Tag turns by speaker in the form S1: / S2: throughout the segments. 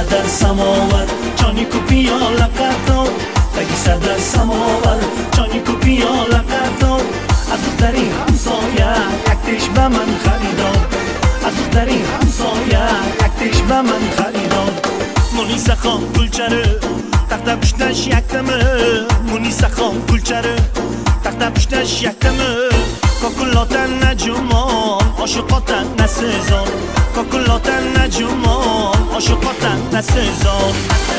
S1: صدر سماور جانی کو پیاله قطار تگی صدر سماور جانی کو پیاله قطار از دختری همسایه یک تیش به من خریدار از دختری همسایه یک تیش به من خریدار مونیسه خان گلچره تخت پشتش یکتمه مونیسه خان گلچره تخت پشتش یکتمه کاکلاتن نجومان عاشقاتن نسزان کاکلاتن نجومان عاشقاتن نسزان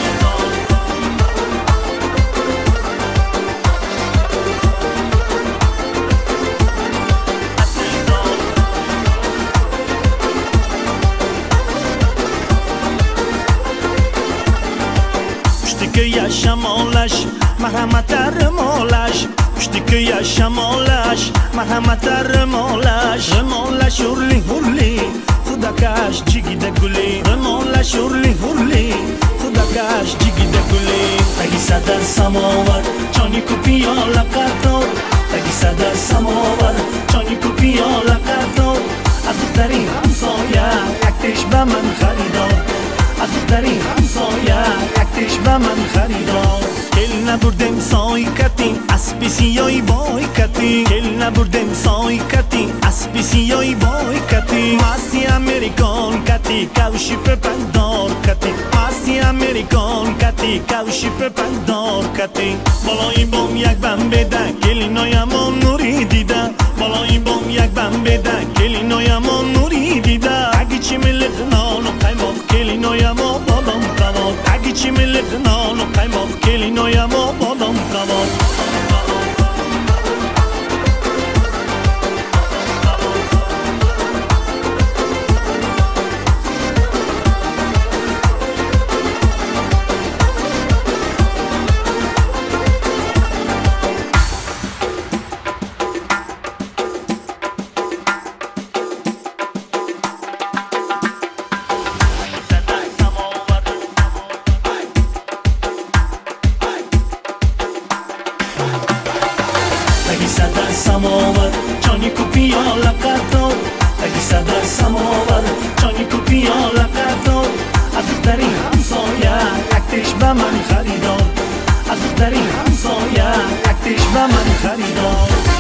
S1: که شمالش مرحمت رمالش پشتی که شمالش مرحمت رمالش رمالش هرلی هرلی خدا کش جگیده گلی رمالش هرلی هرلی خدا کش جگیده گلی تگی صدر سماور جانی کو پیاله قطار تگی صدر سماور جانی کو پیاله قطار از دختری همسایه یک تیش به من خریدار از دختری همسایه یک تیش به من خریدار کل نبردم سای کتی اسب سیای بای کتی کل نبردم سای کتی اسب سیای بای کتی ماستی امریکان کتی کوشی پندار کتی ماستی امریکان کتی کوشی پندار کتی بالای بام یک بم بده کلی نایمان نوری دیده بالای بام یک بم بده کلی نایمان نوری دیده اگه چی ملک نان و قیماق کلی نایمان بالام قواد اگه چی ملک نان و قیماق کلی نایمان بالام قواد تگی صدر سماور جانی کو پیاله قطار تگی صدر سماور جانی کو پیاله قطار از دختری همسایه یک تیش به من خریدار از دختری همسایه یک تیش به من خریدار